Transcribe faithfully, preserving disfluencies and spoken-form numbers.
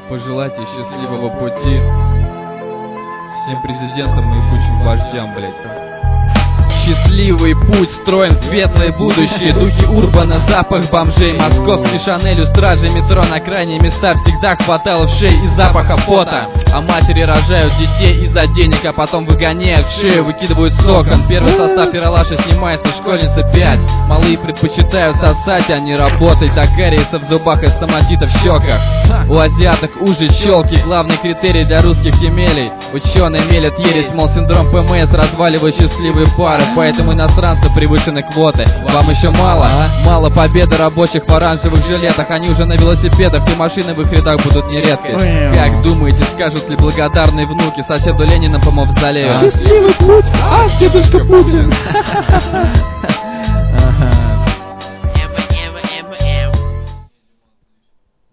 Пожелайте счастливого пути всем президентам и ебучим вождям, блять. Счастливый путь, строим светлое будущее. Духи урбана, запах бомжей. Московский Шанель у стражи метро. На крайние места всегда хватало вшей и запаха пота. А матери рожают детей из-за денег, а потом выгоняют в шею, выкидывают с окон. Первый состав Ералаша снимается, школьница пять. Малые предпочитают сосать, а не работать. До кариеса в зубах и стоматита в щеках. У азиаток ужи, щелки. Главный критерий для русских земелей. Ученые мелят ересь, мол, синдром ПМС разваливает счастливые пары. Поэтому иностранцы превышены квоты. Вам еще мало? Мало победы рабочих в оранжевых жилетах. Они уже на велосипедах, и машины в их рядах будут не редкость. Как думаете, скажут ли благодарные внуки соседу Ленина по мавзолею? Счастливый путь, ах, дедушка Путин!